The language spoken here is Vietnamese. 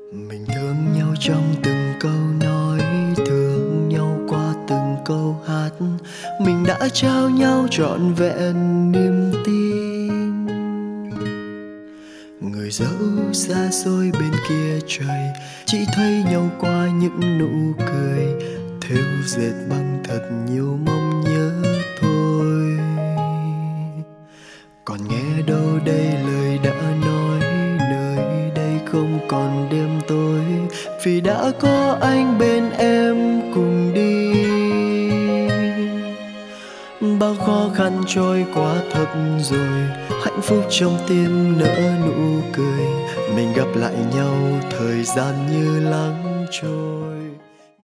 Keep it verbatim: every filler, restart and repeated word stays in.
Mình thương nhau trong từng câu nói, thương nhau qua từng câu hát. Mình đã trao nhau trọn vẹn niềm tin. Người dẫu xa xôi bên kia trời, chỉ thấy nhau qua những nụ cười, thêu dệt bằng thật nhiều mong nhớ thôi. Còn nghe đâu đây lời đã nói, nơi đây không còn đêm tối, vì đã có anh bên em cùng đi. Bao khó khăn trôi qua thật rồi, hạnh phúc trong tim nở nụ cười. Mình gặp lại nhau thời gian như lắng trôi.